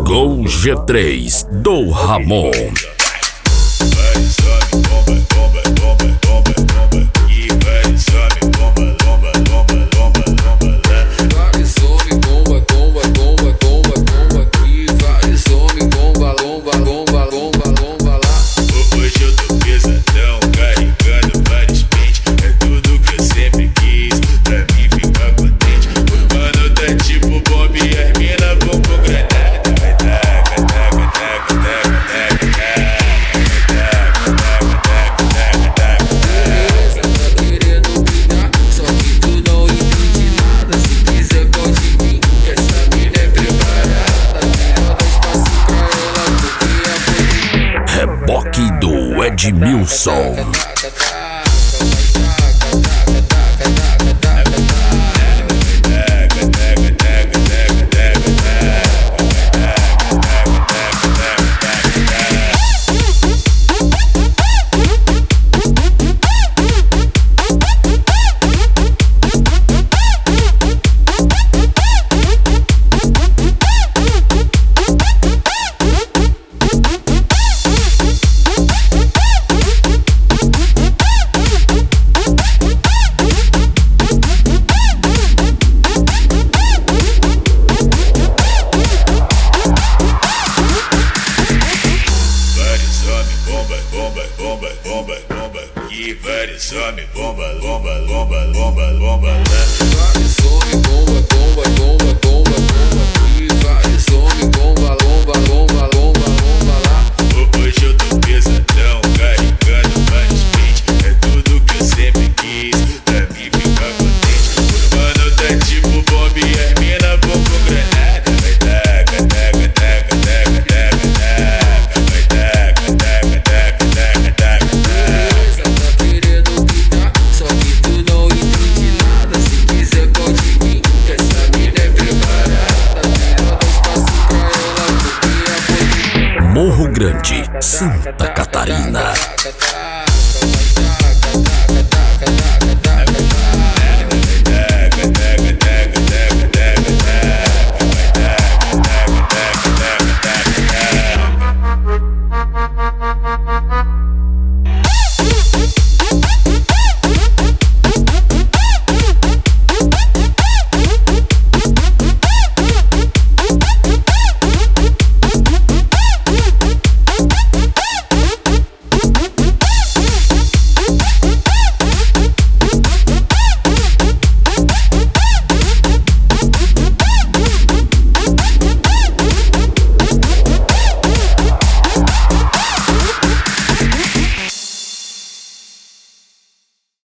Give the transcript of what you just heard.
Gol G3 do Ramon. Reboque do Edmilson. E vários homens, bomba, bomba, bomba, bomba, bomba, vários homens, bomba, bomba, bomba, bomba, bomba. E vários homens, bomba, bomba, bomba, bomba, bomba lá. Hoje eu tô pesadão, carregando vários pentes. É tudo que eu sempre quis, pra mim ficar contente. O mano tá tipo bomba e as mina vão com granada. Vai taca, taca, taca, taca, taca, taca. Vai taca, taca, taca, taca, taca, taca. Morro Grande, Santa Catarina.